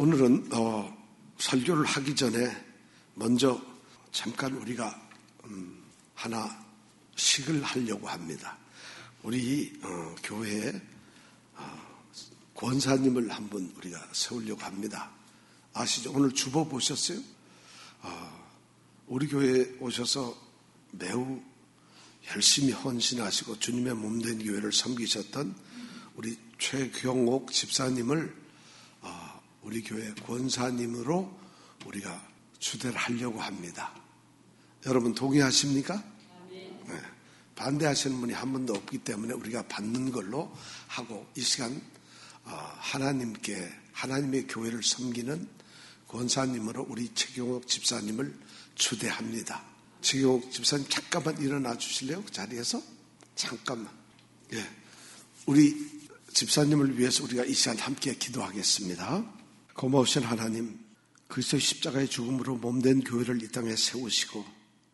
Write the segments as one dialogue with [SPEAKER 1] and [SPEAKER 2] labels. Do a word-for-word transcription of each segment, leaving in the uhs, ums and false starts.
[SPEAKER 1] 오늘은 어, 설교를 하기 전에 먼저 잠깐 우리가 음, 하나 식을 하려고 합니다. 우리 어, 교회에 어, 권사님을 한번 우리가 세우려고 합니다. 아시죠? 오늘 주보 보셨어요? 어, 우리 교회에 오셔서 매우 열심히 헌신하시고 주님의 몸된 교회를 섬기셨던 우리 최경옥 집사님을 어, 우리 교회 권사님으로 우리가 추대를 하려고 합니다. 여러분 동의하십니까? 네. 반대하시는 분이 한 분도 없기 때문에 우리가 받는 걸로 하고 이 시간 어, 하나님께 하나님의 교회를 섬기는 권사님으로 우리 최경옥 집사님을 추대합니다. 최경옥 집사님 잠깐만 일어나 주실래요? 그 자리에서 잠깐만. 예, 우리 집사님을 위해서 우리가 이 시간 함께 기도하겠습니다. 고마우신 하나님, 그리스도의 십자가의 죽음으로 몸된 교회를 이 땅에 세우시고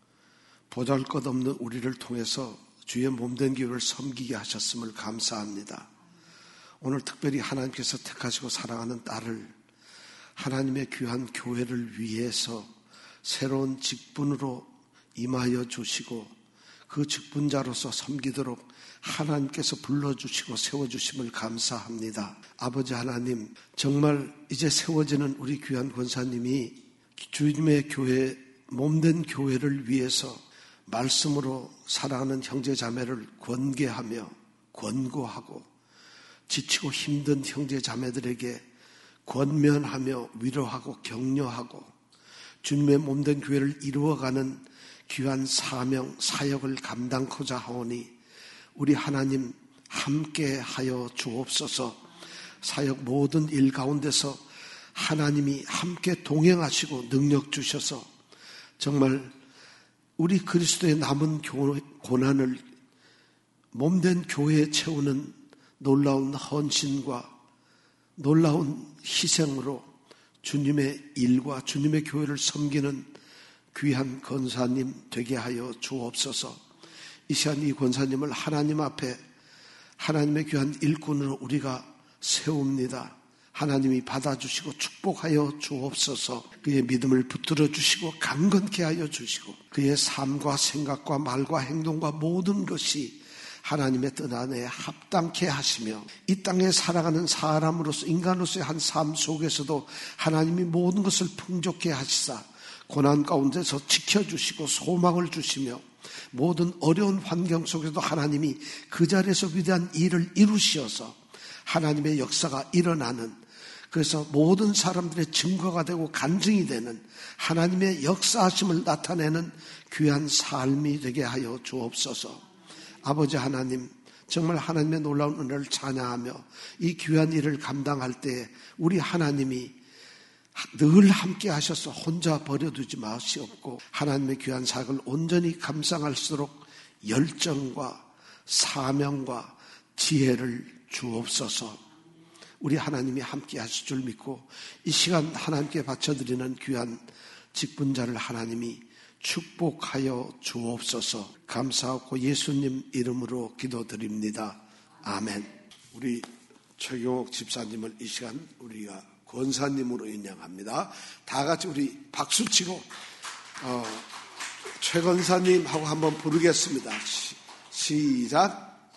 [SPEAKER 1] 보잘것없는 우리를 통해서 주의 몸된 교회를 섬기게 하셨음을 감사합니다. 오늘 특별히 하나님께서 택하시고 사랑하는 딸을 하나님의 귀한 교회를 위해서 새로운 직분으로 임하여 주시고 그 직분자로서 섬기도록 하나님께서 불러주시고 세워주심을 감사합니다. 아버지 하나님, 정말 이제 세워지는 우리 귀한 권사님이 주님의 교회, 몸된 교회를 위해서 말씀으로 사랑하는 형제자매를 권계하며 권고하고 지치고 힘든 형제자매들에게 권면하며 위로하고 격려하고 주님의 몸된 교회를 이루어가는 귀한 사명, 사역을 감당코자 하오니 우리 하나님 함께 하여 주옵소서. 사역 모든 일 가운데서 하나님이 함께 동행하시고 능력 주셔서 정말 우리 그리스도의 남은 고난을 몸된 교회에 채우는 놀라운 헌신과 놀라운 희생으로 주님의 일과 주님의 교회를 섬기는 귀한 권사님 되게 하여 주옵소서. 이 시간 이 권사님을 하나님 앞에 하나님의 귀한 일꾼으로 우리가 세웁니다. 하나님이 받아주시고 축복하여 주옵소서. 그의 믿음을 붙들어 주시고 강건케 하여 주시고 그의 삶과 생각과 말과 행동과 모든 것이 하나님의 뜻 안에 합당케 하시며 이 땅에 살아가는 사람으로서 인간으로서의 한 삶 속에서도 하나님이 모든 것을 풍족케 하시사 고난 가운데서 지켜주시고 소망을 주시며 모든 어려운 환경 속에서도 하나님이 그 자리에서 위대한 일을 이루시어서 하나님의 역사가 일어나는, 그래서 모든 사람들의 증거가 되고 간증이 되는 하나님의 역사하심을 나타내는 귀한 삶이 되게 하여 주옵소서. 아버지 하나님, 정말 하나님의 놀라운 은혜를 찬양하며 이 귀한 일을 감당할 때 우리 하나님이 늘 함께 하셔서 혼자 버려두지 마시옵고 하나님의 귀한 사역을 온전히 감상할수록 열정과 사명과 지혜를 주옵소서. 우리 하나님이 함께 하실 줄 믿고 이 시간 하나님께 바쳐드리는 귀한 직분자를 하나님이 축복하여 주옵소서. 감사하고 예수님 이름으로 기도드립니다. 아멘. 우리 최경옥 집사님을 이 시간 우리가 권사님으로 인양합니다. 다 같이 우리 박수치고 어, 최 권사님 하고 한번 부르겠습니다. 시, 시작.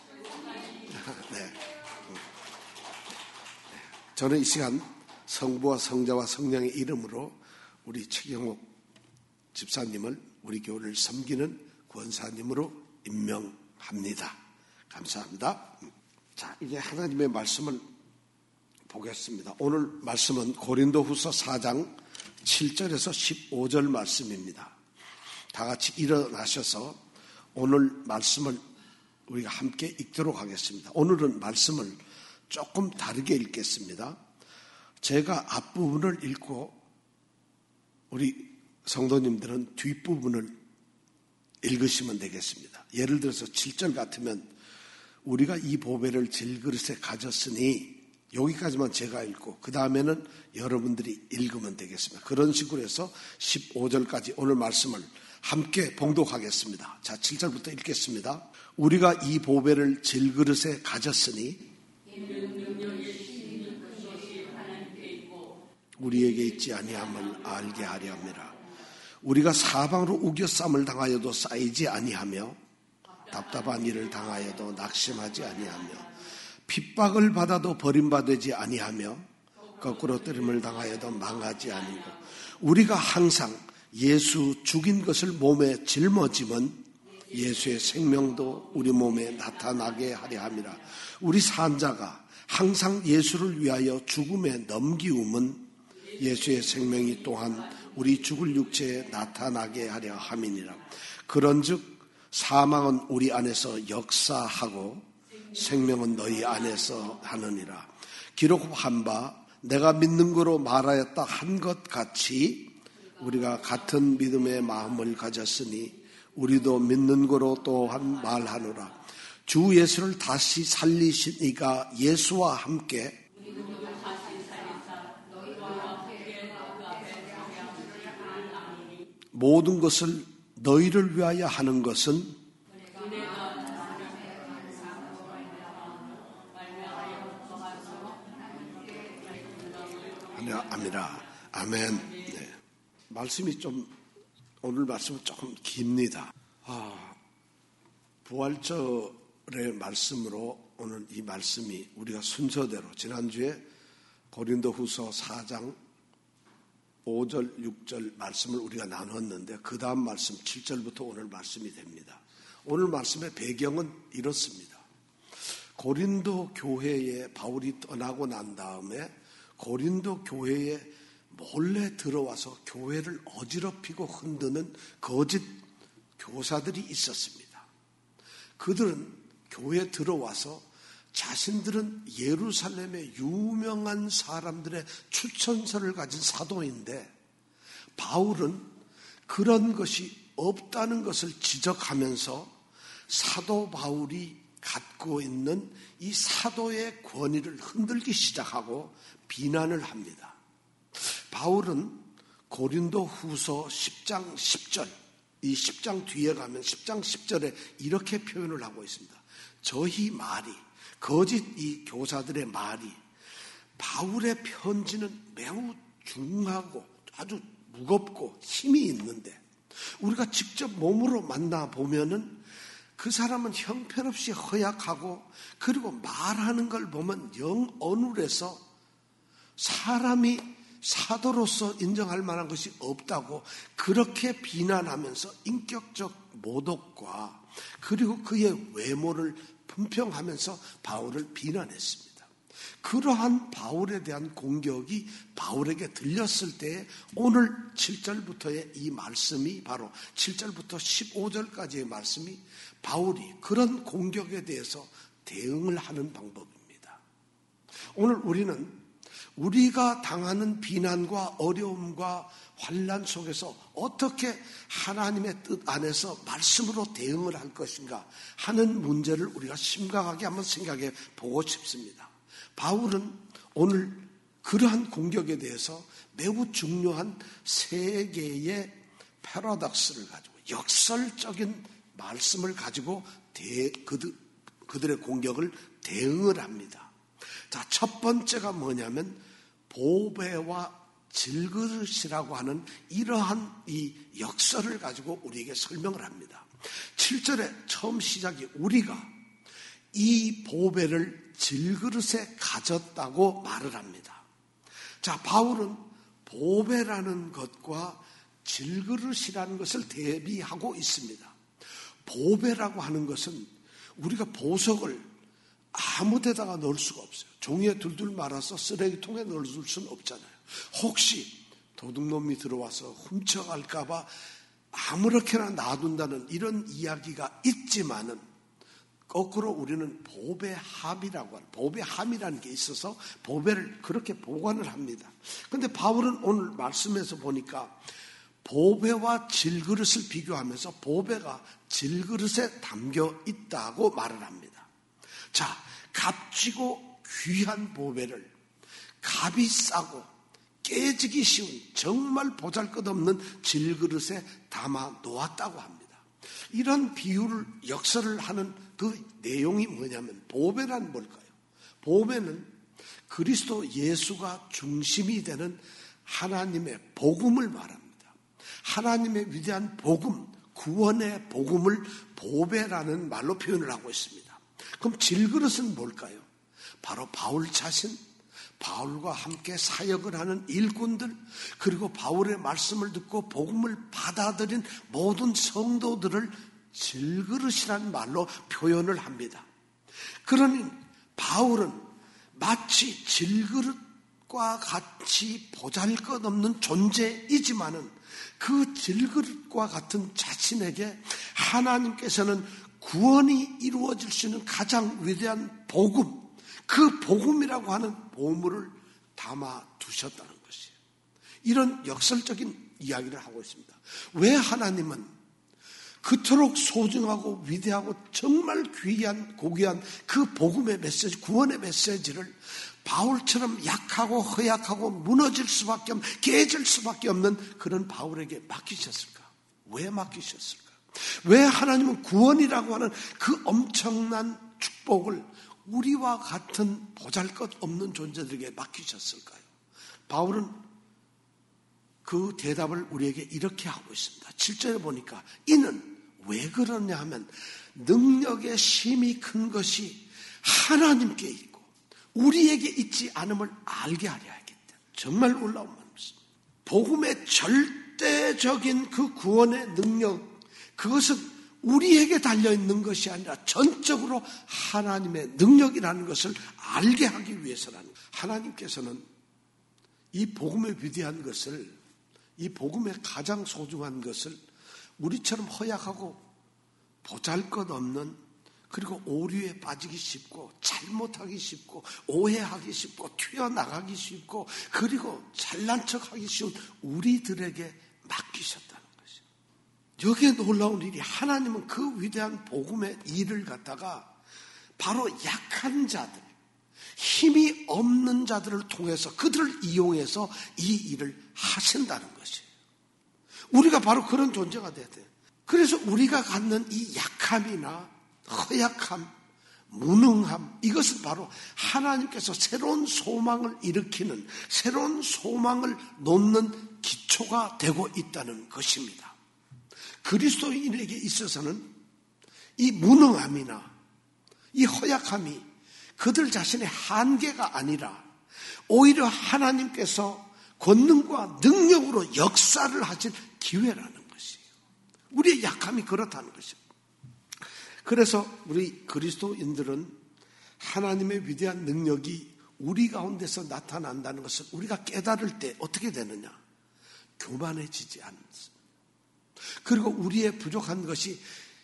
[SPEAKER 1] 네. 저는 이 시간 성부와 성자와 성령의 이름으로 우리 최경옥 집사님을 우리 교회를 섬기는 권사님으로 임명합니다. 감사합니다. 자, 이제 하나님의 말씀을 보겠습니다. 오늘 말씀은 고린도후서 사 장 칠 절에서 십오 절 말씀입니다. 다 같이 일어나셔서 오늘 말씀을 우리가 함께 읽도록 하겠습니다. 오늘은 말씀을 조금 다르게 읽겠습니다. 제가 앞부분을 읽고 우리 성도님들은 뒷부분을 읽으시면 되겠습니다. 예를 들어서 칠 절 같으면 우리가 이 보배를 질그릇에 가졌으니 여기까지만 제가 읽고 그 다음에는 여러분들이 읽으면 되겠습니다. 그런 식으로 해서 십오 절까지 오늘 말씀을 함께 봉독하겠습니다. 자, 칠 절부터 읽겠습니다. 우리가 이 보배를 질그릇에 가졌으니 우리에게 있지 아니함을 알게 하려 함이라. 우리가 사방으로 우겨쌈을 당하여도 쌓이지 아니하며 답답한 일을 당하여도 낙심하지 아니하며 핍박을 받아도 버림받지 아니하며 거꾸로 뜨림을 당하여도 망하지 아니고 우리가 항상 예수 죽인 것을 몸에 짊어지면 예수의 생명도 우리 몸에 나타나게 하려 함이라. 우리 산자가 항상 예수를 위하여 죽음에 넘기움은 예수의 생명이 또한 우리 죽을 육체에 나타나게 하려 함이니라. 그런즉 사망은 우리 안에서 역사하고 생명은 너희 안에서 하느니라. 기록한 바 내가 믿는 거로 말하였다 한 것 같이 우리가 같은 믿음의 마음을 가졌으니 우리도 믿는 거로 또한 말하노라. 주 예수를 다시 살리신 이가 예수와 함께 모든 것을 너희를 위하여 하는 것은 아니라. 아멘. 네. 말씀이 좀 오늘 말씀은 조금 깁니다. 아, 부활절의 말씀으로 오늘 이 말씀이 우리가 순서대로 지난주에 고린도후서 사 장 오 절 육 절 말씀을 우리가 나눴는데 그 다음 말씀 칠 절부터 오늘 말씀이 됩니다. 오늘 말씀의 배경은 이렇습니다. 고린도 교회에 바울이 떠나고 난 다음에 고린도 교회에 몰래 들어와서 교회를 어지럽히고 흔드는 거짓 교사들이 있었습니다. 그들은 교회에 들어와서 자신들은 예루살렘의 유명한 사람들의 추천서를 가진 사도인데 바울은 그런 것이 없다는 것을 지적하면서 사도 바울이 갖고 있는 이 사도의 권위를 흔들기 시작하고 비난을 합니다. 바울은 고린도 후서 십 장 십 절, 이 십 장 뒤에 가면 십 장 십 절에 이렇게 표현을 하고 있습니다. 저희 말이, 거짓 이 교사들의 말이 바울의 편지는 매우 중하고 아주 무겁고 힘이 있는데 우리가 직접 몸으로 만나보면은 그 사람은 형편없이 허약하고 그리고 말하는 걸 보면 영 어눌해서 사람이 사도로서 인정할 만한 것이 없다고 그렇게 비난하면서 인격적 모독과 그리고 그의 외모를 품평하면서 바울을 비난했습니다. 그러한 바울에 대한 공격이 바울에게 들렸을 때 오늘 칠 절부터의 이 말씀이 바로 칠 절부터 십오 절까지의 말씀이 바울이 그런 공격에 대해서 대응을 하는 방법입니다. 오늘 우리는 우리가 당하는 비난과 어려움과 환난 속에서 어떻게 하나님의 뜻 안에서 말씀으로 대응을 할 것인가 하는 문제를 우리가 심각하게 한번 생각해 보고 싶습니다. 바울은 오늘 그러한 공격에 대해서 매우 중요한 세 개의 패러독스를 가지고 역설적인 말씀을 가지고 대, 그들, 그들의 공격을 대응을 합니다. 자, 첫 번째가 뭐냐면 보배와 질그릇이라고 하는 이러한 이 역설을 가지고 우리에게 설명을 합니다. 칠 절에 처음 시작이 우리가 이 보배를 질그릇에 가졌다고 말을 합니다. 자, 바울은 보배라는 것과 질그릇이라는 것을 대비하고 있습니다. 보배라고 하는 것은 우리가 보석을 아무 데다가 넣을 수가 없어요. 종이에 둘둘 말아서 쓰레기통에 넣을 수는 없잖아요. 혹시 도둑놈이 들어와서 훔쳐갈까 봐 아무렇게나 놔둔다는 이런 이야기가 있지만은 거꾸로 우리는 보배함이라고 하는 보배함이라는 게 있어서 보배를 그렇게 보관을 합니다. 그런데 바울은 오늘 말씀에서 보니까 보배와 질그릇을 비교하면서 보배가 질그릇에 담겨 있다고 말을 합니다. 자, 값지고 귀한 보배를 값이 싸고 깨지기 쉬운 정말 보잘것없는 질그릇에 담아 놓았다고 합니다. 이런 비유를 역설을 하는 그 내용이 뭐냐면 보배란 뭘까요? 보배는 그리스도 예수가 중심이 되는 하나님의 복음을 말합니다. 하나님의 위대한 복음, 구원의 복음을 보배라는 말로 표현을 하고 있습니다. 그럼 질그릇은 뭘까요? 바로 바울 자신, 바울과 함께 사역을 하는 일꾼들, 그리고 바울의 말씀을 듣고 복음을 받아들인 모든 성도들을 질그릇이라는 말로 표현을 합니다. 그러니 바울은 마치 질그릇과 같이 보잘것없는 존재이지만은 그 질그릇과 같은 자신에게 하나님께서는 구원이 이루어질 수 있는 가장 위대한 복음, 그 복음이라고 하는 보물을 담아 두셨다는 것이에요. 이런 역설적인 이야기를 하고 있습니다. 왜 하나님은 그토록 소중하고 위대하고 정말 귀한 고귀한 그 복음의 메시지, 구원의 메시지를 바울처럼 약하고 허약하고 무너질 수밖에 없는, 깨질 수밖에 없는 그런 바울에게 맡기셨을까? 왜 맡기셨을까? 왜 하나님은 구원이라고 하는 그 엄청난 축복을 우리와 같은 보잘것없는 존재들에게 맡기셨을까요? 바울은 그 대답을 우리에게 이렇게 하고 있습니다. 칠 절에 보니까 이는 왜 그러냐 하면 능력의 심이 큰 것이 하나님께 있고 우리에게 있지 않음을 알게 하려 하겠다. 정말 놀라운 말입니다. 복음의 절대적인 그 구원의 능력, 그것은 우리에게 달려있는 것이 아니라 전적으로 하나님의 능력이라는 것을 알게 하기 위해서라는 거예요. 하나님께서는 이 복음의 위대한 것을, 이 복음의 가장 소중한 것을 우리처럼 허약하고 보잘것없는, 그리고 오류에 빠지기 쉽고 잘못하기 쉽고 오해하기 쉽고 튀어나가기 쉽고 그리고 잘난 척하기 쉬운 우리들에게 맡기셨다는 것이죠. 여기에 놀라운 일이 하나님은 그 위대한 복음의 일을 갖다가 바로 약한 자들, 힘이 없는 자들을 통해서 그들을 이용해서 이 일을 하신다는 것이에요. 우리가 바로 그런 존재가 돼야 돼요. 그래서 우리가 갖는 이 약함이나 허약함, 무능함, 이것은 바로 하나님께서 새로운 소망을 일으키는, 새로운 소망을 놓는 기초가 되고 있다는 것입니다. 그리스도인에게 있어서는 이 무능함이나 이 허약함이 그들 자신의 한계가 아니라 오히려 하나님께서 권능과 능력으로 역사를 하실 기회라는 것이에요. 우리의 약함이 그렇다는 것입니다. 그래서 우리 그리스도인들은 하나님의 위대한 능력이 우리 가운데서 나타난다는 것을 우리가 깨달을 때 어떻게 되느냐? 교만해지지 않습니다. 그리고 우리의 부족한 것이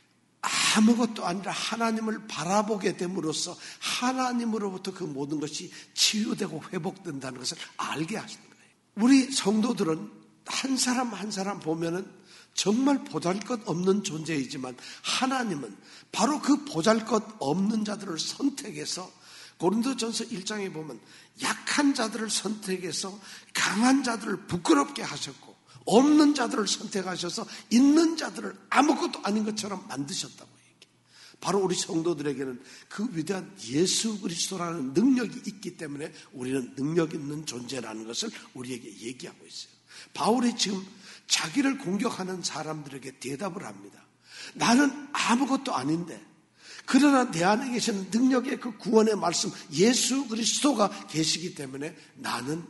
[SPEAKER 1] 아무것도 아니라 하나님을 바라보게 됨으로써 하나님으로부터 그 모든 것이 치유되고 회복된다는 것을 알게 하시는 거예요. 우리 성도들은 한 사람 한 사람 보면은 정말 보잘것없는 존재이지만 하나님은 바로 그 보잘것없는 자들을 선택해서 고린도전서 일 장에 보면 약한 자들을 선택해서 강한 자들을 부끄럽게 하셨고 없는 자들을 선택하셔서 있는 자들을 아무것도 아닌 것처럼 만드셨다고 얘기해요. 바로 우리 성도들에게는 그 위대한 예수 그리스도라는 능력이 있기 때문에 우리는 능력 있는 존재라는 것을 우리에게 얘기하고 있어요. 바울이 지금 자기를 공격하는 사람들에게 대답을 합니다. 나는 아무것도 아닌데 그러나 내 안에 계시는 능력의 그 구원의 말씀 예수 그리스도가 계시기 때문에 나는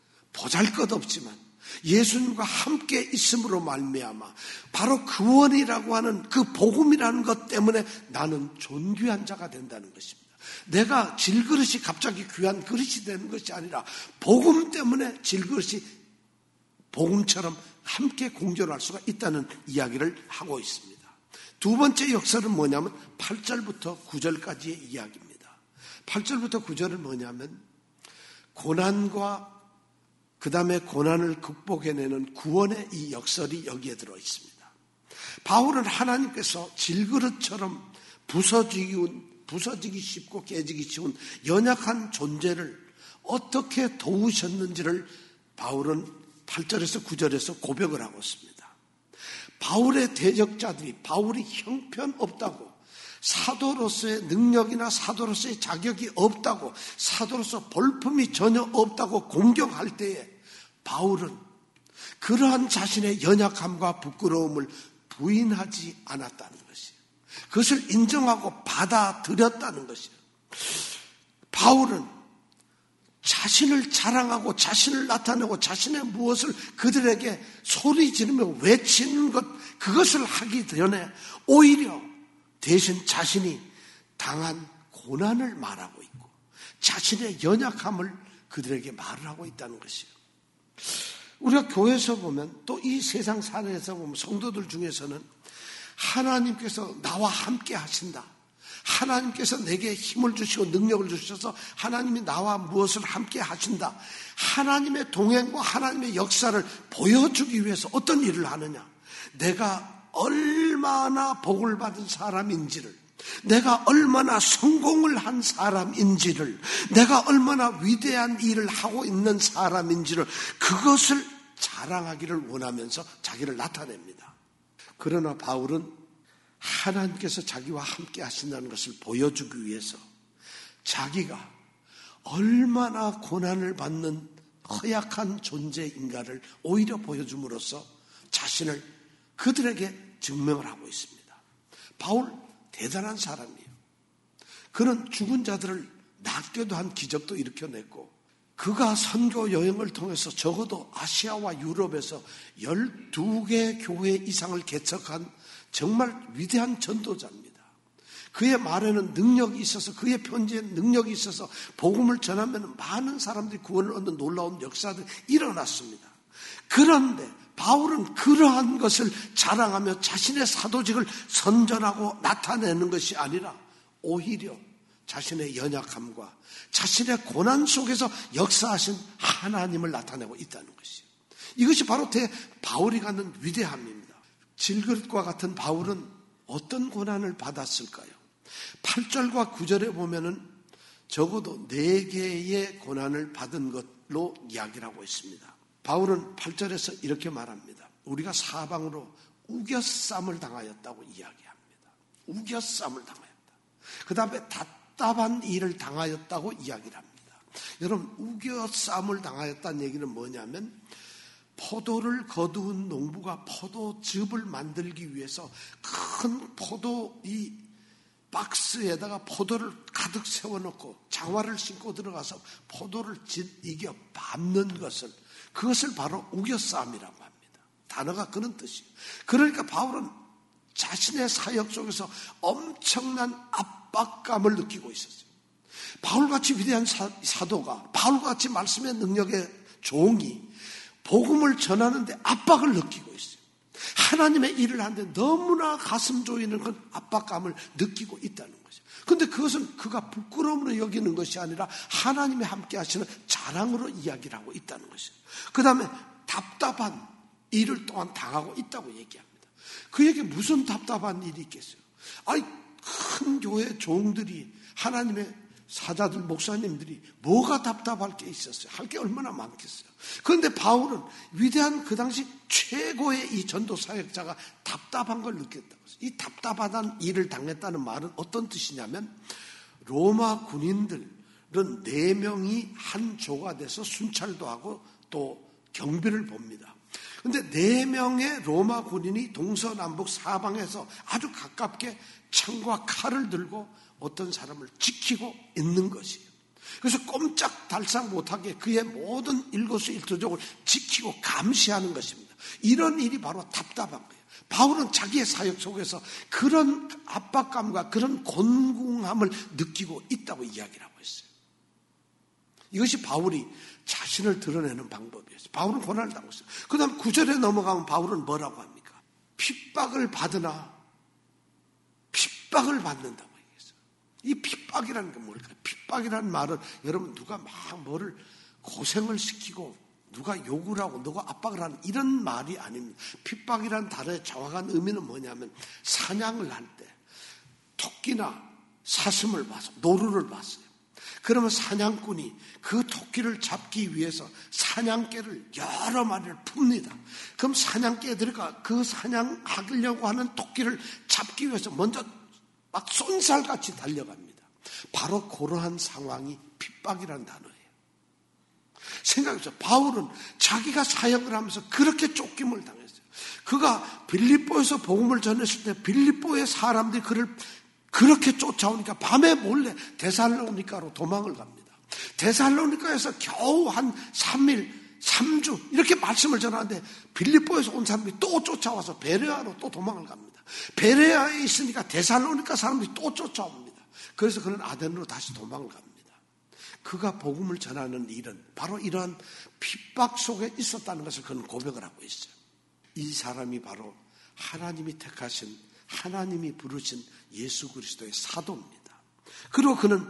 [SPEAKER 1] 보잘것없지만 예수님과 함께 있음으로 말미암아 바로 구원이라고 하는 그 복음이라는 것 때문에 나는 존귀한 자가 된다는 것입니다. 내가 질그릇이 갑자기 귀한 그릇이 되는 것이 아니라 복음 때문에 질그릇이 복음처럼 함께 공존할 수가 있다는 이야기를 하고 있습니다. 두 번째 역설은 뭐냐면 팔 절부터 구 절까지의 이야기입니다. 팔 절부터 구 절은 뭐냐면 고난과 그 다음에 고난을 극복해내는 구원의 이 역설이 여기에 들어 있습니다. 바울은 하나님께서 질그릇처럼 부서지기, 부서지기 쉽고 깨지기 쉬운 연약한 존재를 어떻게 도우셨는지를 바울은 팔 절에서 구 절에서 고백을 하고 있습니다. 바울의 대적자들이 바울이 형편없다고, 사도로서의 능력이나 사도로서의 자격이 없다고, 사도로서 볼품이 전혀 없다고 공격할 때에 바울은 그러한 자신의 연약함과 부끄러움을 부인하지 않았다는 것이에요. 그것을 인정하고 받아들였다는 것이에요. 바울은 자신을 자랑하고 자신을 나타내고 자신의 무엇을 그들에게 소리 지르며 외치는 것, 그것을 하기 전에 오히려 대신 자신이 당한 고난을 말하고 있고 자신의 연약함을 그들에게 말을 하고 있다는 것이에요. 우리가 교회에서 보면 또 이 세상 사회에서 보면 성도들 중에서는 하나님께서 나와 함께 하신다. 하나님께서 내게 힘을 주시고 능력을 주셔서 하나님이 나와 무엇을 함께 하신다. 하나님의 동행과 하나님의 역사를 보여주기 위해서 어떤 일을 하느냐. 내가 얼마나 복을 받은 사람인지를, 내가 얼마나 성공을 한 사람인지를, 내가 얼마나 위대한 일을 하고 있는 사람인지를, 그것을 자랑하기를 원하면서 자기를 나타냅니다. 그러나 바울은 하나님께서 자기와 함께 하신다는 것을 보여주기 위해서 자기가 얼마나 고난을 받는 허약한 존재인가를 오히려 보여줌으로써 자신을 그들에게 증명을 하고 있습니다. 바울 대단한 사람이에요. 그는 죽은 자들을 낫게도 한 기적도 일으켜냈고, 그가 선교 여행을 통해서 적어도 아시아와 유럽에서 열두 개 교회 이상을 개척한 정말 위대한 전도자입니다. 그의 말에는 능력이 있어서, 그의 편지에 능력이 있어서 복음을 전하면 많은 사람들이 구원을 얻는 놀라운 역사들이 일어났습니다. 그런데 바울은 그러한 것을 자랑하며 자신의 사도직을 선전하고 나타내는 것이 아니라 오히려 자신의 연약함과 자신의 고난 속에서 역사하신 하나님을 나타내고 있다는 것이에요. 이것이 바로 대 바울이 갖는 위대함입니다. 질그릇과 같은 바울은 어떤 고난을 받았을까요? 팔 절과 구 절에 보면은 적어도 네 개의 고난을 받은 것로 이야기를 하고 있습니다. 바울은 팔 절에서 이렇게 말합니다. 우리가 사방으로 우겨쌈을 당하였다고 이야기합니다. 우겨쌈을 당하였다. 그 다음에 답답한 일을 당하였다고 이야기를 합니다. 여러분, 우겨쌈을 당하였다는 얘기는 뭐냐면 포도를 거두은 농부가 포도즙을 만들기 위해서 큰 포도 이 박스에다가 포도를 가득 세워놓고 장화를 신고 들어가서 포도를 이겨 밟는 것을, 그것을 바로 우겨쌈이라고 합니다. 단어가 그런 뜻이에요. 그러니까 바울은 자신의 사역 속에서 엄청난 압박감을 느끼고 있었어요. 바울같이 위대한 사, 사도가, 바울같이 말씀의 능력의 종이 복음을 전하는데 압박을 느끼고 있어요. 하나님의 일을 하는데 너무나 가슴 조이는 그 압박감을 느끼고 있다는 거죠. 그런데 그것은 그가 부끄러움으로 여기는 것이 아니라 하나님이 함께 하시는 자랑으로 이야기를 하고 있다는 것이에요. 그 다음에 답답한 일을 또한 당하고 있다고 얘기합니다. 그에게 무슨 답답한 일이 있겠어요? 아니, 큰 교회 종들이, 하나님의 사자들, 목사님들이 뭐가 답답할 게 있었어요? 할 게 얼마나 많겠어요? 그런데 바울은 위대한 그 당시 최고의 이 전도 사역자가 답답한 걸 느꼈다고 했어요. 이 답답하다는 일을 당했다는 말은 어떤 뜻이냐면, 로마 군인들은 네 명이 한 조가 돼서 순찰도 하고 또 경비를 봅니다. 그런데 네 명의 로마 군인이 동서남북 사방에서 아주 가깝게 창과 칼을 들고 어떤 사람을 지키고 있는 것이에요. 그래서 꼼짝달싹 못하게 그의 모든 일거수일투족을 지키고 감시하는 것입니다. 이런 일이 바로 답답한 거예요. 바울은 자기의 사역 속에서 그런 압박감과 그런 곤궁함을 느끼고 있다고 이야기를 하고 있어요. 이것이 바울이 자신을 드러내는 방법이었어요. 바울은 고난을 당하고 있어요. 그 다음 구 절에 넘어가면 바울은 뭐라고 합니까? 핍박을 받으나 핍박을 받는다고 얘기했어요. 이 핍박이라는 게 뭘까요? 핍박이라는 말은 여러분 누가 막 뭐를 고생을 시키고 누가 욕을 하고 누가 압박을 하는 이런 말이 아닙니다. 핍박이라는 단어의 정확한 의미는 뭐냐면 사냥을 할 때 토끼나 사슴을 봐서 노루를 봤어요. 그러면 사냥꾼이 그 토끼를 잡기 위해서 사냥개를 여러 마리를 풉니다. 그럼 사냥개들과 그 사냥하려고 하는 토끼를 잡기 위해서 먼저 막 쏜살같이 달려갑니다. 바로 그러한 상황이 핍박이라는 단어예요. 생각해보세요. 바울은 자기가 사역을 하면서 그렇게 쫓김을 당했어요. 그가 빌립보에서 복음을 전했을 때 빌립보의 사람들이 그를 그렇게 쫓아오니까 밤에 몰래 데살로니가로 도망을 갑니다. 데살로니가에서 겨우 한 삼 일, 삼 주 이렇게 말씀을 전하는데 빌립보에서 온 사람들이 또 쫓아와서 베레아로 또 도망을 갑니다. 베레아에 있으니까 데살로니가 사람들이 또 쫓아옵니다. 그래서 그는 아덴으로 다시 도망을 갑니다. 그가 복음을 전하는 일은 바로 이러한 핍박 속에 있었다는 것을 그는 고백을 하고 있어요. 이 사람이 바로 하나님이 택하신, 하나님이 부르신 예수 그리스도의 사도입니다. 그리고 그는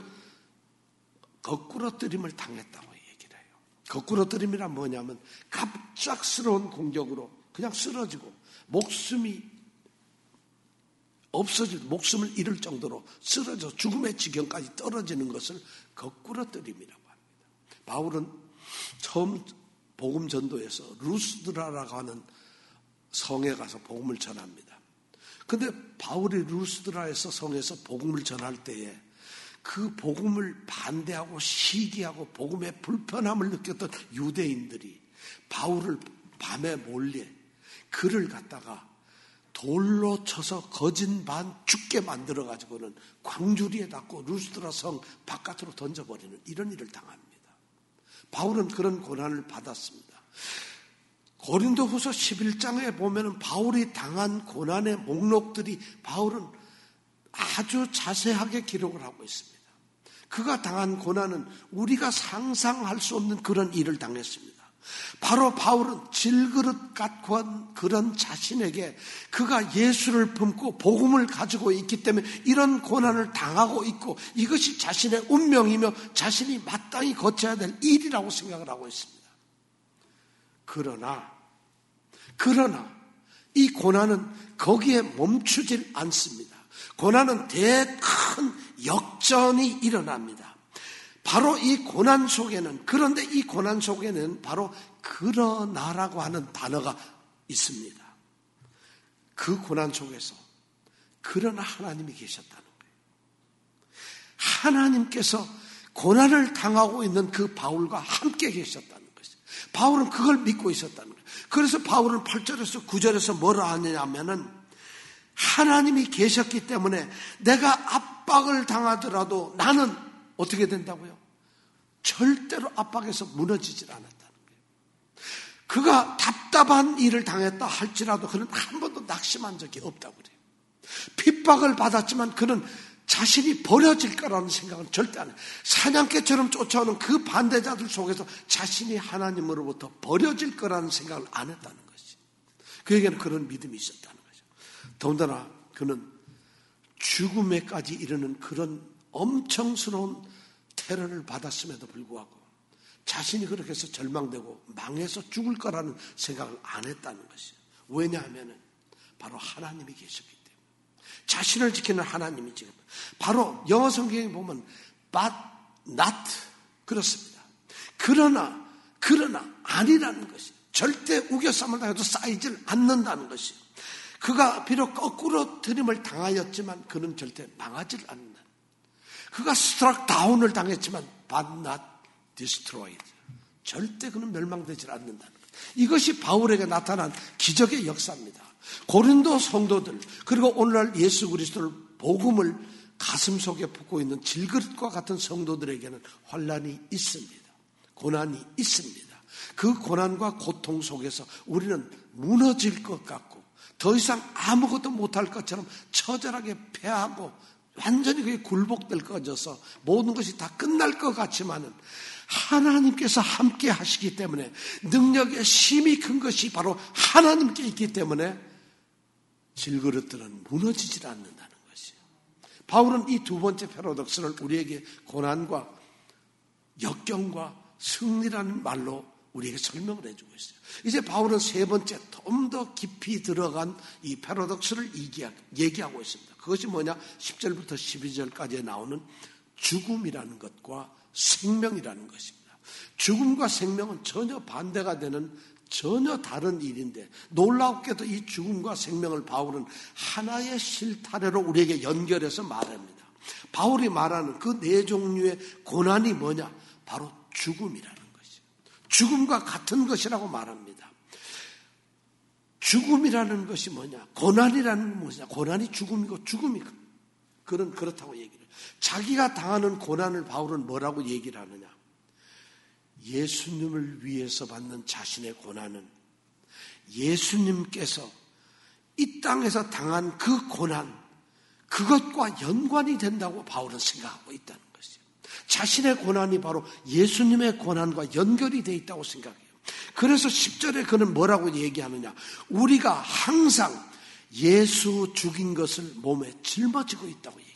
[SPEAKER 1] 거꾸러뜨림을 당했다고 얘기를 해요. 거꾸러뜨림이란 뭐냐면 갑작스러운 공격으로 그냥 쓰러지고 목숨이 없어질, 목숨을 잃을 정도로 쓰러져 죽음의 지경까지 떨어지는 것을 거꾸러뜨림이라고 합니다. 바울은 처음 복음 전도에서 루스드라라고 하는 성에 가서 복음을 전합니다. 근데 바울이 루스드라에서 성에서 복음을 전할 때에 그 복음을 반대하고 시기하고 복음의 불편함을 느꼈던 유대인들이 바울을 밤에 몰래 그를 갖다가 돌로 쳐서 거진 반 죽게 만들어가지고는 광주리에 닫고 루스드라 성 바깥으로 던져버리는 이런 일을 당합니다. 바울은 그런 고난을 받았습니다. 고린도후서 십일 장에 보면은 바울이 당한 고난의 목록들이 바울은 아주 자세하게 기록을 하고 있습니다. 그가 당한 고난은 우리가 상상할 수 없는 그런 일을 당했습니다. 바로 바울은 질그릇 같고 한 그런 자신에게 그가 예수를 품고 복음을 가지고 있기 때문에 이런 고난을 당하고 있고 이것이 자신의 운명이며 자신이 마땅히 거쳐야 될 일이라고 생각을 하고 있습니다. 그러나 그러나 이 고난은 거기에 멈추질 않습니다. 고난은 대큰 역전이 일어납니다. 바로 이 고난 속에는, 그런데 이 고난 속에는 바로 그러나라고 하는 단어가 있습니다. 그 고난 속에서 그러나 하나님이 계셨다는 거예요. 하나님께서 고난을 당하고 있는 그 바울과 함께 계셨다는 것이죠. 바울은 그걸 믿고 있었다는 거예요. 그래서 바울은 팔 절에서 구 절에서 뭐라 하느냐면은 하나님이 계셨기 때문에 내가 압박을 당하더라도 나는 어떻게 된다고요? 절대로 압박에서 무너지질 않았다는 거예요. 그가 답답한 일을 당했다 할지라도 그는 한 번도 낙심한 적이 없다고 그래요. 핍박을 받았지만 그는 자신이 버려질 거라는 생각은 절대 안 해요. 사냥개처럼 쫓아오는 그 반대자들 속에서 자신이 하나님으로부터 버려질 거라는 생각을 안 했다는 것이. 그에게는 그런 믿음이 있었다는 거죠. 더군다나 그는 죽음에까지 이르는 그런 엄청스러운 테러를 받았음에도 불구하고 자신이 그렇게 해서 절망되고 망해서 죽을 거라는 생각을 안 했다는 것이에요. 왜냐하면 바로 하나님이 계셨기 때문에. 자신을 지키는 하나님이 지금 바로 영어 성경에 보면 but not 그렇습니다. 그러나 그러나 아니라는 것이 절대 우겨쌈을 당해도 쌓이질 않는다는 것이. 그가 비록 거꾸로 트림을 당하였지만 그는 절대 망하질 않는다. 그가 스트락 다운을 당했지만 but not destroyed. 절대 그는 멸망되지 않는다는 것. 이것이 바울에게 나타난 기적의 역사입니다. 고린도 성도들 그리고 오늘날 예수 그리스도를 복음을 가슴속에 품고 있는 질그릇과 같은 성도들에게는 환난이 있습니다. 고난이 있습니다. 그 고난과 고통 속에서 우리는 무너질 것 같고 더 이상 아무것도 못할 것처럼 처절하게 패하고 완전히 그게 굴복될 것 같아서 모든 것이 다 끝날 것 같지만은 하나님께서 함께 하시기 때문에 능력의 힘이 큰 것이 바로 하나님께 있기 때문에 질그릇들은 무너지질 않는다는 것이에요. 바울은 이 두 번째 패러독스를 우리에게 고난과 역경과 승리라는 말로 우리에게 설명을 해주고 있어요. 이제 바울은 세 번째 좀 더 깊이 들어간 이 패러독스를 얘기하고 있습니다. 그것이 뭐냐? 십 절부터 십이 절까지 나오는 죽음이라는 것과 생명이라는 것입니다. 죽음과 생명은 전혀 반대가 되는 전혀 다른 일인데 놀랍게도 이 죽음과 생명을 바울은 하나의 실타래로 우리에게 연결해서 말합니다. 바울이 말하는 그 네 종류의 고난이 뭐냐? 바로 죽음이라는 것이에요. 죽음과 같은 것이라고 말합니다. 죽음이라는 것이 뭐냐? 고난이라는 건 뭐냐? 고난이 죽음이고 죽음이 그런 그렇다고 얘기를 해요. 자기가 당하는 고난을 바울은 뭐라고 얘기를 하느냐? 예수님을 위해서 받는 자신의 고난은 예수님께서 이 땅에서 당한 그 고난, 그것과 연관이 된다고 바울은 생각하고 있다는 것이죠. 자신의 고난이 바로 예수님의 고난과 연결이 되어 있다고 생각해요. 그래서 십 절에 그는 뭐라고 얘기하느냐? 우리가 항상 예수 죽인 것을 몸에 짊어지고 있다고 얘기합니다.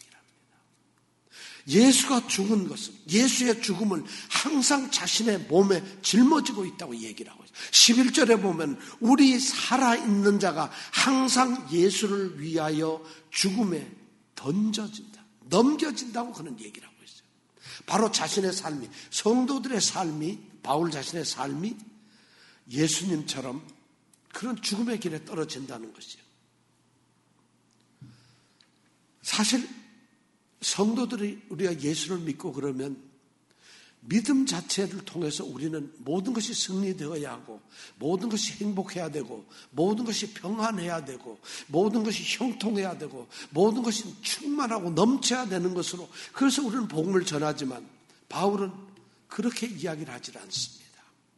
[SPEAKER 1] 예수가 죽은 것은, 예수의 죽음을 항상 자신의 몸에 짊어지고 있다고 얘기를 하고 있어요. 십일 절에 보면 우리 살아있는 자가 항상 예수를 위하여 죽음에 던져진다, 넘겨진다고 그는 얘기를 하고 있어요. 바로 자신의 삶이, 성도들의 삶이, 바울 자신의 삶이 예수님처럼 그런 죽음의 길에 떨어진다는 것이요. 사실 성도들이 우리가 예수를 믿고 그러면 믿음 자체를 통해서 우리는 모든 것이 승리되어야 하고, 모든 것이 행복해야 되고, 모든 것이 평안해야 되고, 모든 것이 형통해야 되고, 모든 것이 충만하고 넘쳐야 되는 것으로, 그래서 우리는 복음을 전하지만 바울은 그렇게 이야기를 하지 않습니다.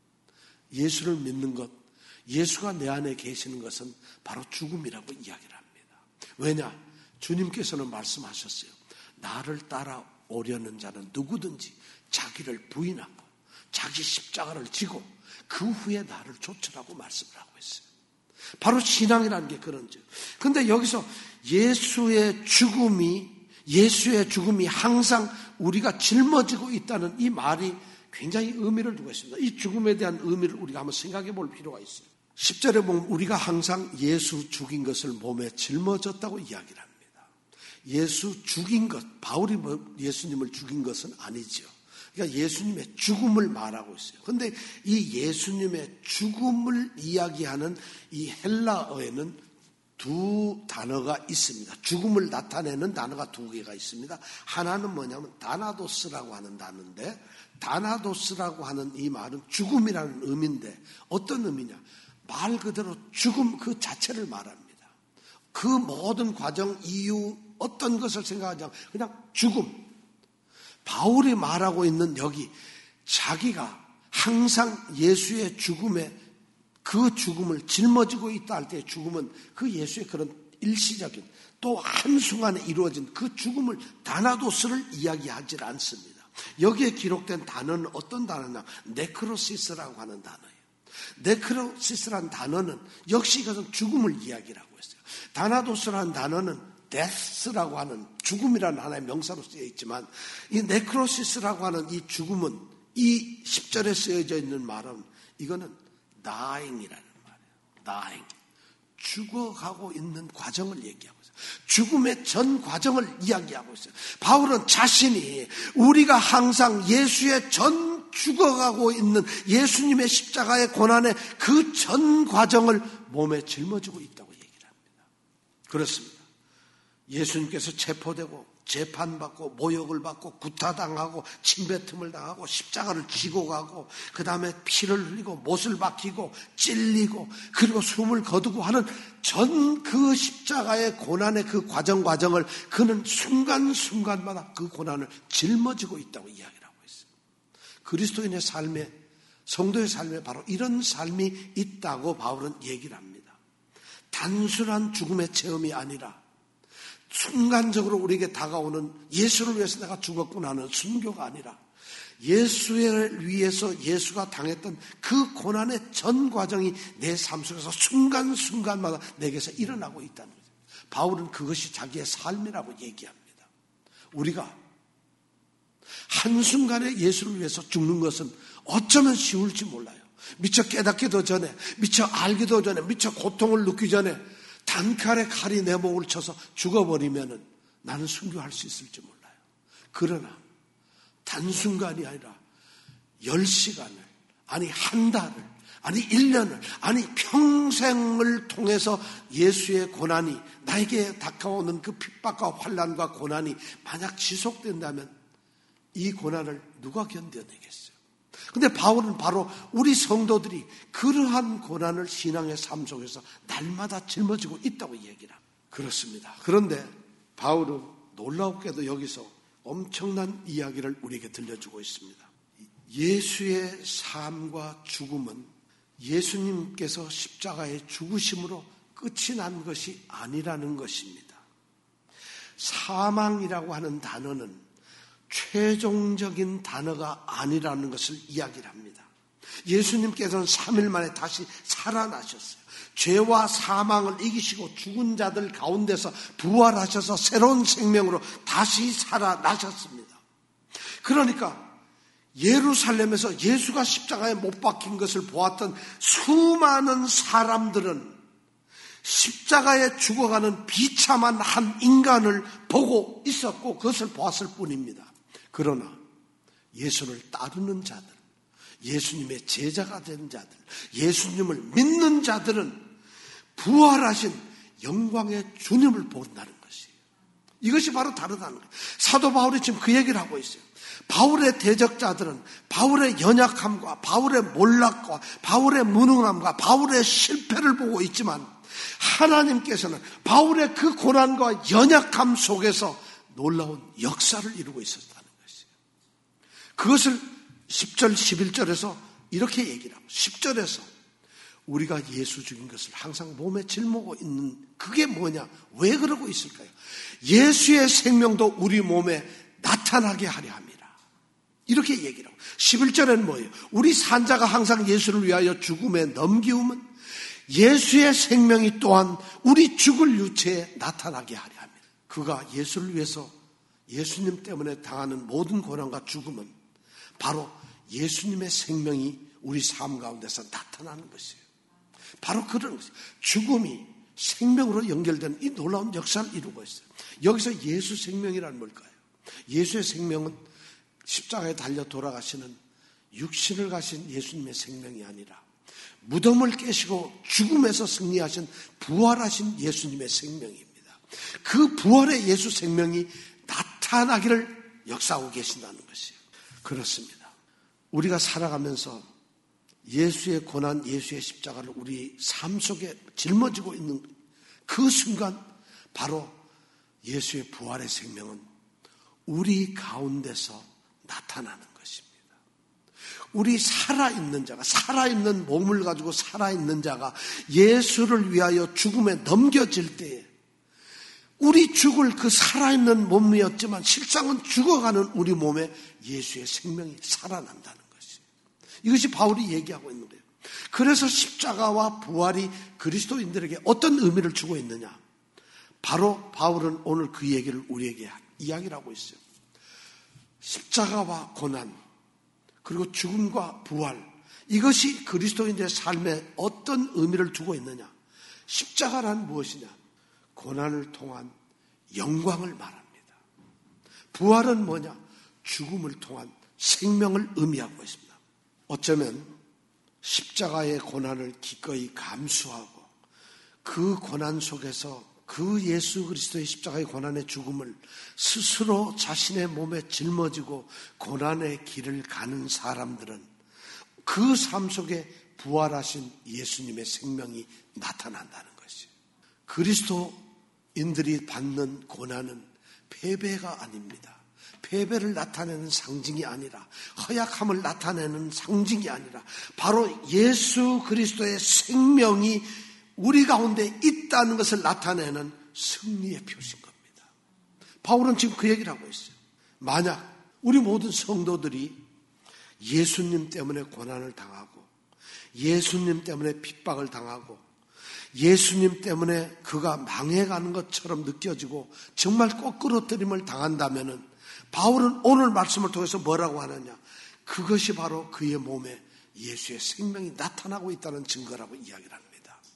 [SPEAKER 1] 예수를 믿는 것, 예수가 내 안에 계시는 것은 바로 죽음이라고 이야기를 합니다. 왜냐? 주님께서는 말씀하셨어요. 나를 따라오려는 자는 누구든지 자기를 부인하고 자기 십자가를 지고 그 후에 나를 좇으라고 말씀을 하고 있어요. 바로 신앙이라는 게 그런죠. 그런데 여기서 예수의 죽음이 예수의 죽음이 항상 우리가 짊어지고 있다는 이 말이 굉장히 의미를 두고 있습니다. 이 죽음에 대한 의미를 우리가 한번 생각해 볼 필요가 있어요. 십 절에 보면 우리가 항상 예수 죽인 것을 몸에 짊어졌다고 이야기를 합니다. 예수 죽인 것, 바울이 예수님을 죽인 것은 아니죠. 그러니까 예수님의 죽음을 말하고 있어요. 그런데 이 예수님의 죽음을 이야기하는 이 헬라어에는 두 단어가 있습니다. 죽음을 나타내는 단어가 두 개가 있습니다. 하나는 뭐냐면 다나도스라고 하는 단어인데, 다나도스라고 하는 이 말은 죽음이라는 의미인데 어떤 의미냐? 말 그대로 죽음 그 자체를 말합니다. 그 모든 과정, 이유, 어떤 것을 생각하지 않고 그냥 죽음. 바울이 말하고 있는 여기 자기가 항상 예수의 죽음에 그 죽음을 짊어지고 있다 할 때 죽음은 그 예수의 그런 일시적인 또 한순간에 이루어진 그 죽음을 다나도스를 이야기하지 않습니다. 여기에 기록된 단어는 어떤 단어냐? 네크로시스라고 하는 단어예요. 네크로시스라는 단어는 역시 이것은 죽음을 이야기를 하고 있어요. 다나도스라는 단어는 데스라고 하는 죽음이라는 하나의 명사로 쓰여 있지만 이 네크로시스라고 하는 이 죽음은 이 십 절에 쓰여져 있는 말은 이거는 dying이라는 말이에요. dying. 죽어가고 있는 과정을 얘기하고 있어요. 죽음의 전 과정을 이야기하고 있어요. 바울은 자신이 우리가 항상 예수의 전 죽어가고 있는 예수님의 십자가의 고난의 그 전 과정을 몸에 짊어지고 있다고 얘기를 합니다. 그렇습니다. 예수님께서 체포되고 재판받고 모욕을 받고 구타당하고 침뱉음을 당하고 십자가를 지고 가고 그 다음에 피를 흘리고 못을 박히고 찔리고 그리고 숨을 거두고 하는 전 그 십자가의 고난의 그 과정 과정을 그는 순간순간마다 그 고난을 짊어지고 있다고 이야기를 하고 있어요. 그리스도인의 삶에, 성도의 삶에 바로 이런 삶이 있다고 바울은 얘기를 합니다. 단순한 죽음의 체험이 아니라 순간적으로 우리에게 다가오는 예수를 위해서 내가 죽었구나 하는 순교가 아니라 예수를 위해서 예수가 당했던 그 고난의 전 과정이 내 삶 속에서 순간순간마다 내게서 일어나고 있다는 거죠. 바울은 그것이 자기의 삶이라고 얘기합니다. 우리가 한순간에 예수를 위해서 죽는 것은 어쩌면 쉬울지 몰라요. 미처 깨닫기도 전에, 미처 알기도 전에, 미처 고통을 느끼기 전에 단칼에 칼이 내 목을 쳐서 죽어버리면 나는 순교할 수 있을지 몰라요. 그러나 단순간이 아니라 열 시간을, 아니 한 달을, 아니 일 년을, 아니 평생을 통해서 예수의 고난이, 나에게 다가오는 그 핍박과 환난과 고난이 만약 지속된다면 이 고난을 누가 견뎌내겠어요? 근데 바울은 바로 우리 성도들이 그러한 고난을 신앙의 삶 속에서 날마다 짊어지고 있다고 얘기를 합니다. 그렇습니다. 그런데 바울은 놀랍게도 여기서 엄청난 이야기를 우리에게 들려주고 있습니다. 예수의 삶과 죽음은 예수님께서 십자가의 죽으심으로 끝이 난 것이 아니라는 것입니다. 사망이라고 하는 단어는 최종적인 단어가 아니라는 것을 이야기를 합니다. 예수님께서는 삼 일 만에 다시 살아나셨어요. 죄와 사망을 이기시고 죽은 자들 가운데서 부활하셔서 새로운 생명으로 다시 살아나셨습니다. 그러니까 예루살렘에서 예수가 십자가에 못 박힌 것을 보았던 수많은 사람들은 십자가에 죽어가는 비참한 한 인간을 보고 있었고 그것을 보았을 뿐입니다. 그러나 예수를 따르는 자들, 예수님의 제자가 된 자들, 예수님을 믿는 자들은 부활하신 영광의 주님을 본다는 것이에요. 이것이 바로 다르다는 거예요. 사도 바울이 지금 그 얘기를 하고 있어요. 바울의 대적자들은 바울의 연약함과 바울의 몰락과 바울의 무능함과 바울의 실패를 보고 있지만 하나님께서는 바울의 그 고난과 연약함 속에서 놀라운 역사를 이루고 있었다는 것이에요. 그것을 십 절, 십일 절에서 이렇게 얘기를 하고 십 절에서 우리가 예수 죽인 것을 항상 몸에 짊어지고 있는 그게 뭐냐? 왜 그러고 있을까요? 예수의 생명도 우리 몸에 나타나게 하려 합니다. 이렇게 얘기를 하고 십일 절에는 뭐예요? 우리 산자가 항상 예수를 위하여 죽음에 넘기움은 예수의 생명이 또한 우리 죽을 유체에 나타나게 하려 합니다. 그가 예수를 위해서 예수님 때문에 당하는 모든 고난과 죽음은 바로 예수님의 생명이 우리 삶 가운데서 나타나는 것이에요. 바로 그런 것이에요. 죽음이 생명으로 연결된 이 놀라운 역사를 이루고 있어요. 여기서 예수 생명이란 뭘까요? 예수의 생명은 십자가에 달려 돌아가시는 육신을 가신 예수님의 생명이 아니라 무덤을 깨시고 죽음에서 승리하신 부활하신 예수님의 생명입니다. 그 부활의 예수 생명이 나타나기를 역사하고 계신다는 것이에요. 그렇습니다. 우리가 살아가면서 예수의 고난, 예수의 십자가를 우리 삶 속에 짊어지고 있는 그 순간 바로 예수의 부활의 생명은 우리 가운데서 나타나는 것입니다. 우리 살아있는 자가, 살아있는 몸을 가지고 살아있는 자가 예수를 위하여 죽음에 넘겨질 때에 우리 죽을 그 살아있는 몸이었지만 실상은 죽어가는 우리 몸에 예수의 생명이 살아난다는 것이에요. 이것이 바울이 얘기하고 있는 거예요. 그래서 십자가와 부활이 그리스도인들에게 어떤 의미를 주고 있느냐? 바로 바울은 오늘 그 얘기를 우리에게 이야기를 하고 있어요. 십자가와 고난, 그리고 죽음과 부활, 이것이 그리스도인들의 삶에 어떤 의미를 두고 있느냐? 십자가란 무엇이냐? 고난을 통한 영광을 말합니다. 부활은 뭐냐? 죽음을 통한 생명을 의미하고 있습니다. 어쩌면 십자가의 고난을 기꺼이 감수하고 그 고난 속에서 그 예수 그리스도의 십자가의 고난의 죽음을 스스로 자신의 몸에 짊어지고 고난의 길을 가는 사람들은 그 삶 속에 부활하신 예수님의 생명이 나타난다는 것이에요. 그리스도인들이 받는 고난은 패배가 아닙니다. 패배를 나타내는 상징이 아니라, 허약함을 나타내는 상징이 아니라 바로 예수 그리스도의 생명이 우리 가운데 있다는 것을 나타내는 승리의 표시인 겁니다. 바울은 지금 그 얘기를 하고 있어요. 만약 우리 모든 성도들이 예수님 때문에 고난을 당하고 예수님 때문에 핍박을 당하고 예수님 때문에 그가 망해가는 것처럼 느껴지고 정말 거꾸로뜨림을 당한다면은 바울은 오늘 말씀을 통해서 뭐라고 하느냐? 그것이 바로 그의 몸에 예수의 생명이 나타나고 있다는 증거라고 이야기를 합니다.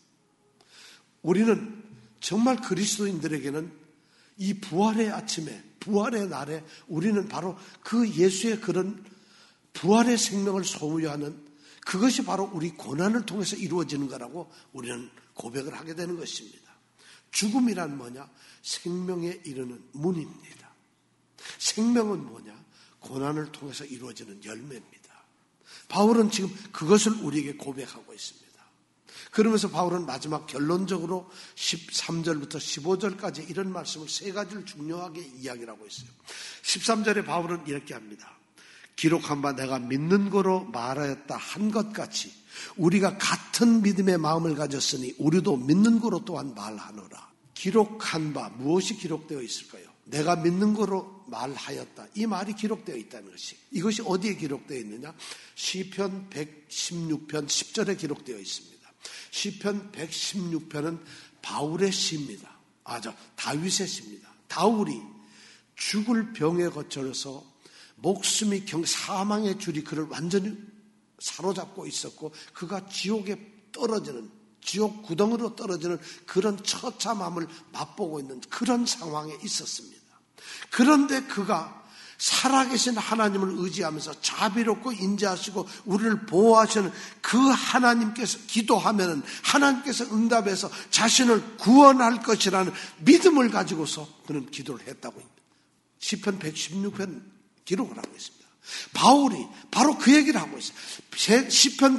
[SPEAKER 1] 우리는 정말 그리스도인들에게는 이 부활의 아침에, 부활의 날에 우리는 바로 그 예수의 그런 부활의 생명을 소유하는 그것이 바로 우리 고난을 통해서 이루어지는 거라고 우리는 고백을 하게 되는 것입니다. 죽음이란 뭐냐? 생명에 이르는 문입니다. 생명은 뭐냐? 고난을 통해서 이루어지는 열매입니다. 바울은 지금 그것을 우리에게 고백하고 있습니다. 그러면서 바울은 마지막 결론적으로 십삼 절부터 십오 절까지 이런 말씀을 세 가지를 중요하게 이야기를 하고 있어요. 십삼 절에 바울은 이렇게 합니다. 기록한 바 내가 믿는 거로 말하였다 한 것 같이 우리가 같은 믿음의 마음을 가졌으니 우리도 믿는 거로 또한 말하노라. 기록한 바, 무엇이 기록되어 있을까요? 내가 믿는 거로 말하였다. 이 말이 기록되어 있다는 것이. 이것이 어디에 기록되어 있느냐? 시편 백십육 편 십 절에 기록되어 있습니다. 시편 백십육 편은 바울의 시입니다. 아, 저 다윗의 시입니다. 다윗이 죽을 병에 거쳐서 목숨이 경 사망의 줄이 그를 완전히 사로잡고 있었고 그가 지옥에 떨어지는 지옥 구덩이로 떨어지는 그런 처참함을 맛보고 있는 그런 상황에 있었습니다. 그런데 그가 살아계신 하나님을 의지하면서 자비롭고 인자하시고 우리를 보호하시는 그 하나님께서 기도하면 하나님께서 응답해서 자신을 구원할 것이라는 믿음을 가지고서 그는 기도를 했다고 합니다. 시편 백십육 편 기록을 하고 있습니다. 바울이 바로 그 얘기를 하고 있어요. 시편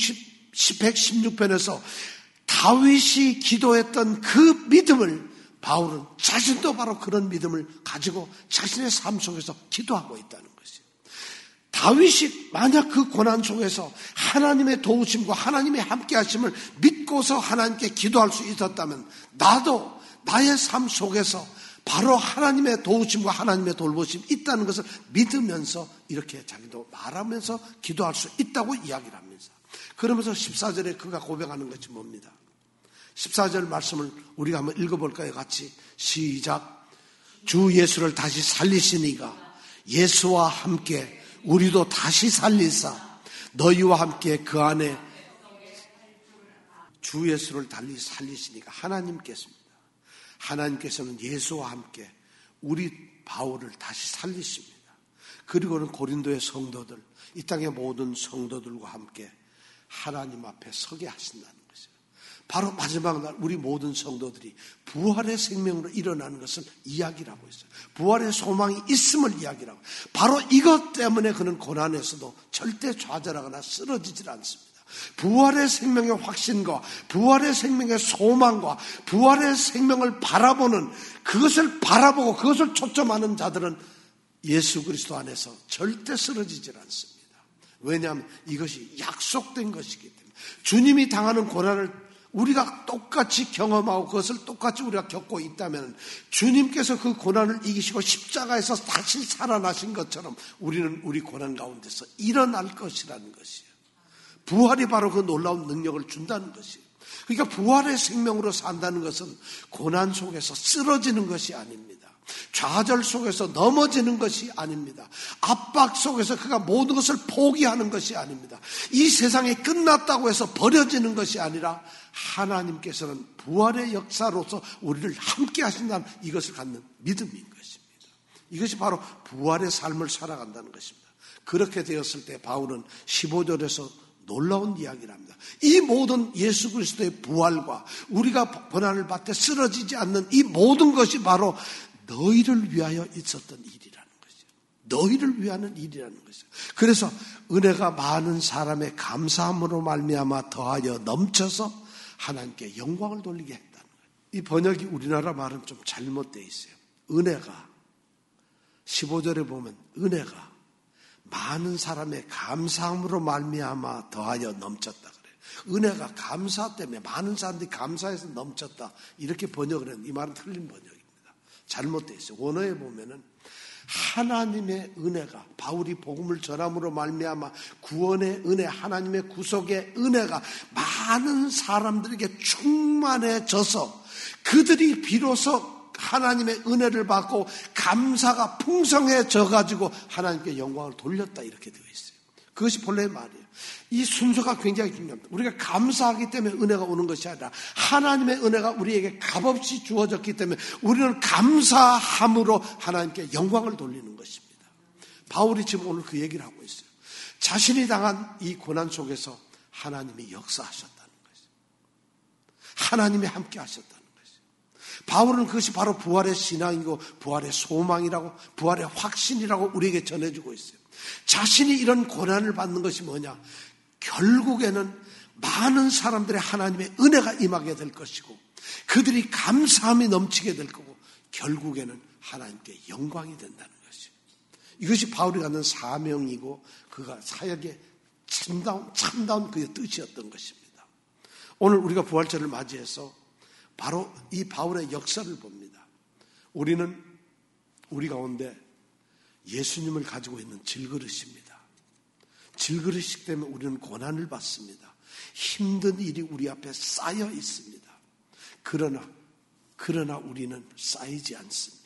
[SPEAKER 1] 백십육 편에서 다윗이 기도했던 그 믿음을 바울은 자신도 바로 그런 믿음을 가지고 자신의 삶 속에서 기도하고 있다는 것이에요. 다윗이 만약 그 고난 속에서 하나님의 도우심과 하나님의 함께하심을 믿고서 하나님께 기도할 수 있었다면 나도 나의 삶 속에서 바로 하나님의 도우심과 하나님의 돌보심이 있다는 것을 믿으면서 이렇게 자기도 말하면서 기도할 수 있다고 이야기를 합니다. 그러면서 십사 절에 그가 고백하는 것이 뭡니다? 십사 절 말씀을 우리가 한번 읽어볼까요? 같이 시작. 주 예수를 다시 살리시니가 예수와 함께 우리도 다시 살리사 너희와 함께 그 안에 주 예수를 달리 살리시니까 하나님께서입니다. 하나님께서는 예수와 함께 우리 바울을 다시 살리십니다. 그리고는 고린도의 성도들, 이 땅의 모든 성도들과 함께 하나님 앞에 서게 하신다는 것이에요. 바로 마지막 날 우리 모든 성도들이 부활의 생명으로 일어나는 것을 이야기를 하고 있어요. 부활의 소망이 있음을 이야기를 하고, 바로 이것 때문에 그는 고난에서도 절대 좌절하거나 쓰러지질 않습니다. 부활의 생명의 확신과 부활의 생명의 소망과 부활의 생명을 바라보는, 그것을 바라보고 그것을 초점하는 자들은 예수 그리스도 안에서 절대 쓰러지질 않습니다. 왜냐하면 이것이 약속된 것이기 때문에. 주님이 당하는 고난을 우리가 똑같이 경험하고 그것을 똑같이 우리가 겪고 있다면 주님께서 그 고난을 이기시고 십자가에서 다시 살아나신 것처럼 우리는 우리 고난 가운데서 일어날 것이라는 것이에요. 부활이 바로 그 놀라운 능력을 준다는 것이에요. 그러니까 부활의 생명으로 산다는 것은 고난 속에서 쓰러지는 것이 아닙니다. 좌절 속에서 넘어지는 것이 아닙니다. 압박 속에서 그가 모든 것을 포기하는 것이 아닙니다. 이 세상이 끝났다고 해서 버려지는 것이 아니라 하나님께서는 부활의 역사로서 우리를 함께 하신다는 이것을 갖는 믿음인 것입니다. 이것이 바로 부활의 삶을 살아간다는 것입니다. 그렇게 되었을 때 바울은 십오 절에서 놀라운 이야기를 합니다. 이 모든 예수 그리스도의 부활과 우리가 고난을 받되 쓰러지지 않는 이 모든 것이 바로 너희를 위하여 있었던 일이라는 것이죠. 너희를 위하는 일이라는 것이죠. 그래서 은혜가 많은 사람의 감사함으로 말미암아 더하여 넘쳐서 하나님께 영광을 돌리게 했다는 거예요. 이 번역이 우리나라 말은 좀 잘못되어 있어요. 은혜가 십오 절에 보면 은혜가 많은 사람의 감사함으로 말미암아 더하여 넘쳤다 그래요. 은혜가 감사 때문에 많은 사람들이 감사해서 넘쳤다 이렇게 번역을 했는데 이 말은 틀린 번역입니다. 잘못되어 있어요. 원어에 보면은 하나님의 은혜가, 바울이 복음을 전함으로 말미암아 구원의 은혜, 하나님의 구속의 은혜가 많은 사람들에게 충만해져서 그들이 비로소 하나님의 은혜를 받고 감사가 풍성해져 가지고 하나님께 영광을 돌렸다 이렇게 되어 있어요. 그것이 본래의 말이에요. 이 순서가 굉장히 중요합니다. 우리가 감사하기 때문에 은혜가 오는 것이 아니라 하나님의 은혜가 우리에게 값없이 주어졌기 때문에 우리는 감사함으로 하나님께 영광을 돌리는 것입니다. 바울이 지금 오늘 그 얘기를 하고 있어요. 자신이 당한 이 고난 속에서 하나님이 역사하셨다는 것이죠. 하나님이 함께 하셨다는 것이죠. 바울은 그것이 바로 부활의 신앙이고 부활의 소망이라고 부활의 확신이라고 우리에게 전해주고 있어요. 자신이 이런 고난을 받는 것이 뭐냐? 결국에는 많은 사람들의 하나님의 은혜가 임하게 될 것이고 그들이 감사함이 넘치게 될 거고 결국에는 하나님께 영광이 된다는 것이죠. 이것이 바울이 갖는 사명이고 그가 사역의 참다운, 참다운 그의 뜻이었던 것입니다. 오늘 우리가 부활절을 맞이해서 바로 이 바울의 역사를 봅니다. 우리는 우리 가운데 예수님을 가지고 있는 질그릇입니다. 질그릇이기 때문에 우리는 고난을 받습니다. 힘든 일이 우리 앞에 쌓여 있습니다. 그러나 그러나 우리는 쌓이지 않습니다.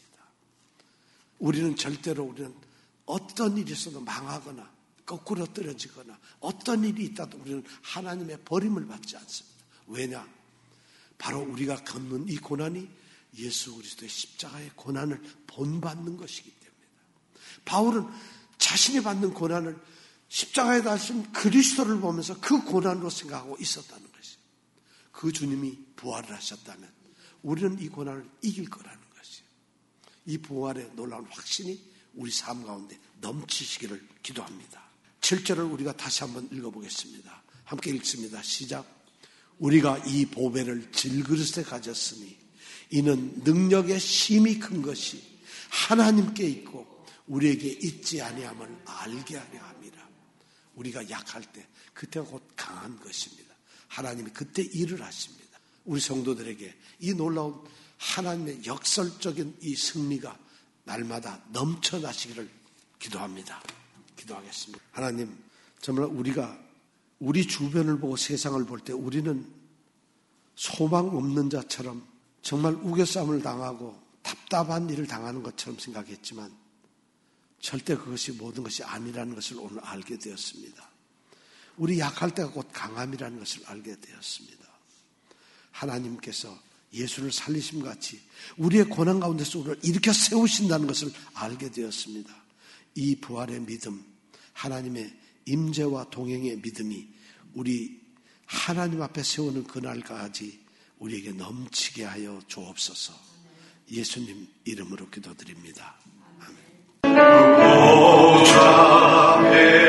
[SPEAKER 1] 우리는 절대로 우리는 어떤 일이 있어도 망하거나 거꾸로 떨어지거나 어떤 일이 있다도 우리는 하나님의 버림을 받지 않습니다. 왜냐? 바로 우리가 겪는 이 고난이 예수 그리스도의 십자가의 고난을 본받는 것이기 때문입니다. 바울은 자신이 받는 고난을 십자가에 달린 그리스도를 보면서 그 고난으로 생각하고 있었다는 것이죠. 그 주님이 부활을 하셨다면 우리는 이 고난을 이길 거라는 것이죠. 이 부활의 놀라운 확신이 우리 삶 가운데 넘치시기를 기도합니다. 칠 절을 우리가 다시 한번 읽어보겠습니다. 함께 읽습니다. 시작. 우리가 이 보배를 질그릇에 가졌으니 이는 능력의 힘이 큰 것이 하나님께 있고 우리에게 있지 아니함을 알게 하려 함이라. 우리가 약할 때 그때가 곧 강한 것입니다. 하나님이 그때 일을 하십니다. 우리 성도들에게 이 놀라운 하나님의 역설적인 이 승리가 날마다 넘쳐나시기를 기도합니다. 기도하겠습니다. 하나님, 정말 우리가 우리 주변을 보고 세상을 볼 때 우리는 소망 없는 자처럼 정말 우겨싸움을 당하고 답답한 일을 당하는 것처럼 생각했지만 절대 그것이 모든 것이 아니라는 것을 오늘 알게 되었습니다. 우리 약할 때가 곧 강함이라는 것을 알게 되었습니다. 하나님께서 예수를 살리심 같이 우리의 고난 가운데서 우리를 일으켜 세우신다는 것을 알게 되었습니다. 이 부활의 믿음, 하나님의 임재와 동행의 믿음이 우리 하나님 앞에 세우는 그날까지 우리에게 넘치게 하여 주옵소서. 예수님 이름으로 기도드립니다. 아멘.